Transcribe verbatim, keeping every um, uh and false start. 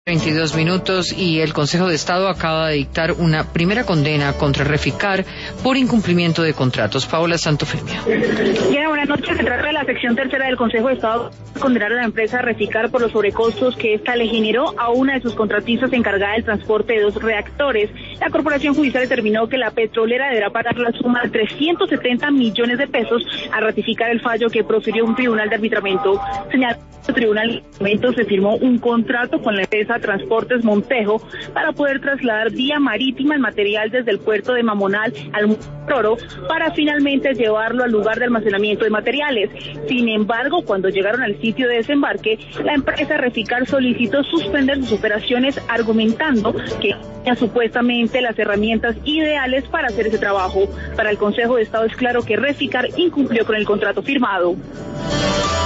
veintidós minutos y el Consejo de Estado acaba de dictar una primera condena contra Reficar por incumplimiento de contratos. Paola Santofimio. Bien, buenas noches. Se trata de la sección tercera del Consejo de Estado condenar a la empresa Reficar por los sobrecostos que ésta le generó a una de sus contratistas encargada del transporte de dos reactores. La Corporación Judicial determinó que la petrolera deberá pagar la suma de trescientos setenta millones de pesos al ratificar el fallo que profirió un tribunal de arbitramiento. Señaló el tribunal de arbitramiento se firmó un contrato con la empresa Transportes Montejo para poder trasladar vía marítima el material desde el puerto de Mamonal al Toro para finalmente llevarlo al lugar de almacenamiento de materiales. Sin embargo, cuando llegaron al sitio de desembarque, la empresa Reficar solicitó suspender sus operaciones argumentando que tenía supuestamente las herramientas ideales para hacer ese trabajo. Para el Consejo de Estado es claro que Reficar incumplió con el contrato firmado.